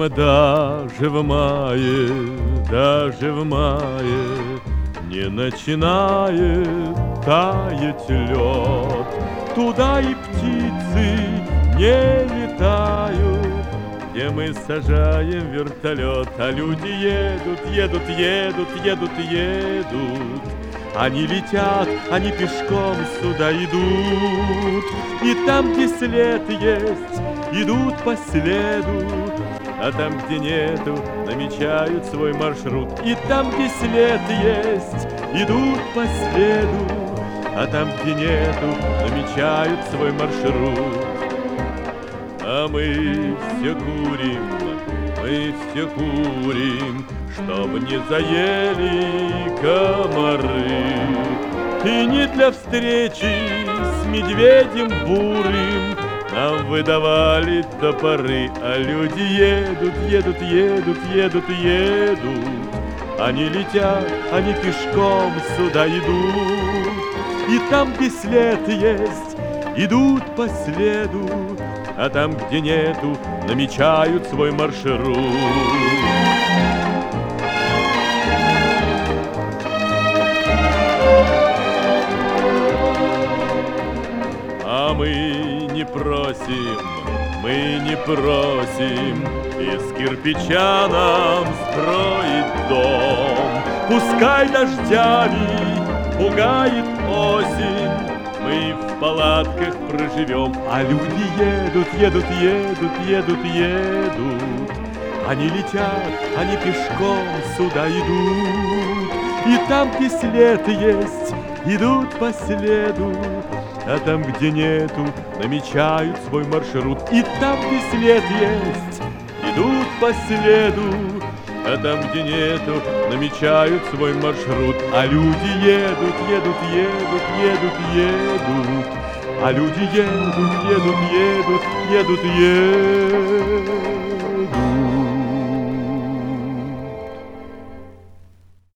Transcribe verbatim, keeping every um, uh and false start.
даже в мае, даже в мае не начинает таять лед. Туда и птицы не летают, где мы сажаем вертолет. А люди едут, едут, едут, едут, едут. Они летят, они пешком сюда идут. И там, где след есть, идут по следу. А там, где нету, намечают свой маршрут. И там, где след есть, идут по следу. А там, где нету, намечают свой маршрут. А мы все курим, мы все курим, чтоб не заели комары. И не для встречи с медведем бурым нам выдавали топоры. А люди едут, едут, едут, едут, едут. Они летят, они пешком сюда идут. И там, где след есть, идут по следу. А там, где нету, намечают свой маршрут. А мы не просим, мы не просим из кирпича нам строить дом. Пускай дождями пугает осень, мы в палатках проживем. А люди едут, едут, едут, едут, едут. Они летят, они пешком сюда идут. И там, где след есть, идут по следу. А там, где нету, намечают свой маршрут. И там, где след есть, идут по следу. А там, где нету, намечают свой маршрут. А люди едут, едут, едут, едут, едут. А люди едут, едут, едут, едут, едут.